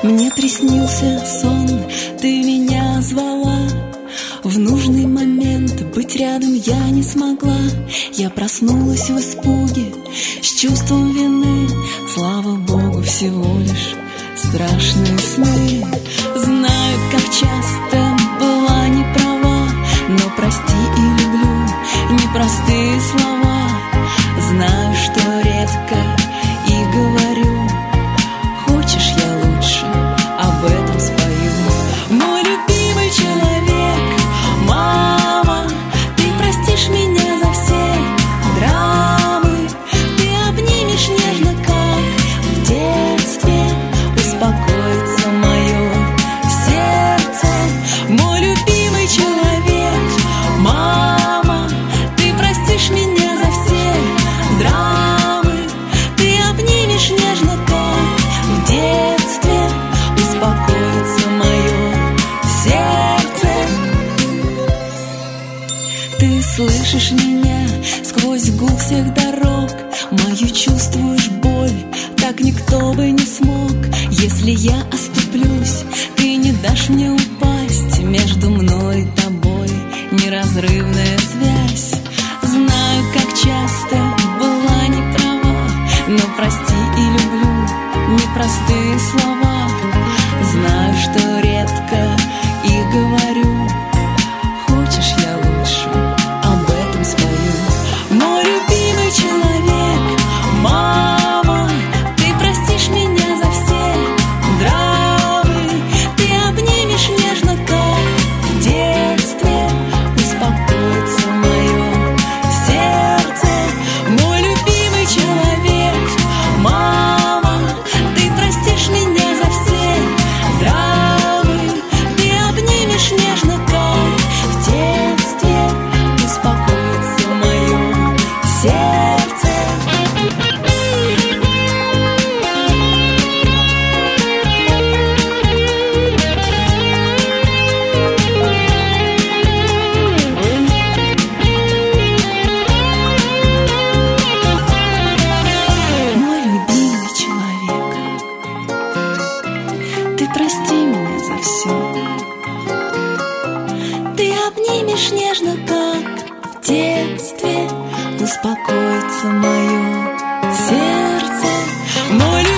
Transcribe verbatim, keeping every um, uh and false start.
Мне приснился сон, ты меня звала. В нужный момент быть рядом я не смогла. Я проснулась в испуге, с чувством вины. Слава Богу, всего лишь страшные сны. Знаю, как часто была не права, но прости и люблю непростые слова. Знаю, что редко и говорю. Хочешь, я лучше об этом спою. Мой любимый человек, мама, ты простишь меня за все драмы. Ты обнимешь нежно, как в детстве. Успокоится мое сердце. Мой любимый человек, мама, ты простишь меня за все драмы. Ты обнимешь нежно, как в детстве. Успокоится мое сердце. Ты слышишь меня сквозь гул всех дорог. Мою чувствуешь боль, так никто бы не смог. Если я оступлюсь, ты не дашь мне упасть. Между мной и тобой неразрывная связь. Знаю, как часто была не права, но прости и люблю непростые слова. Знаю, что редко и говорю. Хочешь, я лучше об этом спою. Мой любимый человек, мама, ты простишь меня за все драмы. Ты обнимешь нежно, как в детстве. Успокоится мое сердце. Мой любимый человек, мама, ты простишь меня за все драмы. Ты обнимешь нежно, как в детстве. Успокоится мое сердце. Мой любимый человек, ты прости меня за все. Ты обнимешь нежно, как в детстве. Успокоится мое сердце. Мой